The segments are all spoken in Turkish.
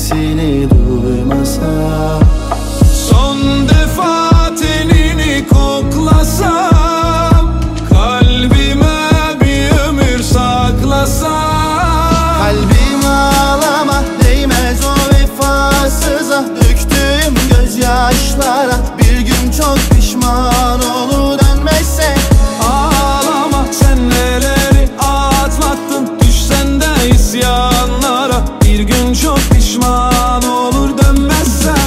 sesini duymasa, son defa tenini koklasam, kalbime bir ömür saklasam. kalbim ağlama, değmez o vefasıza, döktüğüm gözyaşlara bir gün çok pişman olur dönmezse. Ağlama, sen neleri atlattın, düşsen de isyanlara, bir gün çok pişman olur dönmezsen.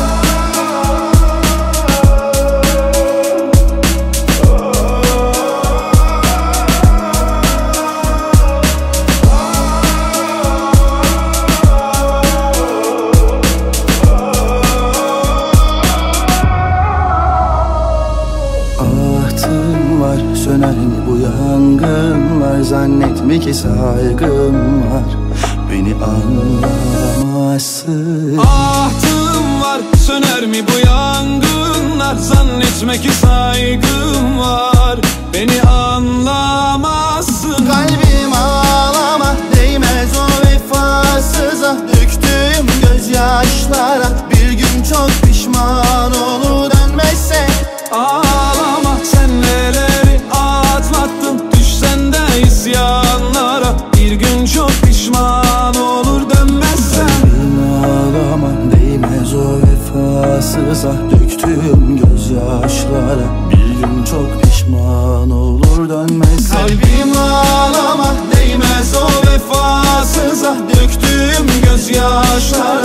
Ahtım var, söner mi bu yangınlar? Zannetme ki saygım var, beni anlamazsın. Ahtım var, söner mi bu yangınlar? Zannetme ki saygım var, beni anlamazsın. Kalbim ağlama, değmez o vefasıza, döktüğüm gözyaşlara bir gün çok pişman olur dönmezse. Ağlama, sen neleri atlattın, düşsen de isyanlara, bir gün çok pişman olur dönmezsen. Kalbim ağlama, değmez o vefasıza, döktüğüm gözyaşlara bir gün çok pişman olur dönmezse. Kalbim ağlama, değmez o vefasıza, döktüğüm gözyaşlara